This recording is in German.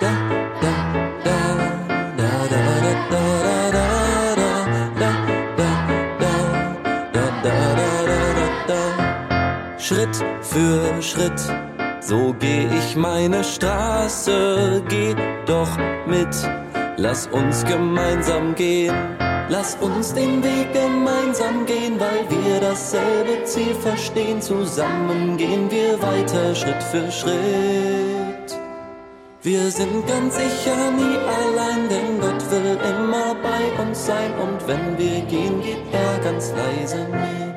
Schritt für Schritt, so geh ich meine Straße, geh doch mit, lass uns gemeinsam gehen. Lass uns den Weg gemeinsam gehen, weil wir dasselbe Ziel verstehen. Zusammen gehen wir weiter, Schritt für Schritt. Wir sind ganz sicher nie allein, denn Gott will immer bei uns sein. Und wenn wir gehen, geht er ganz leise mit.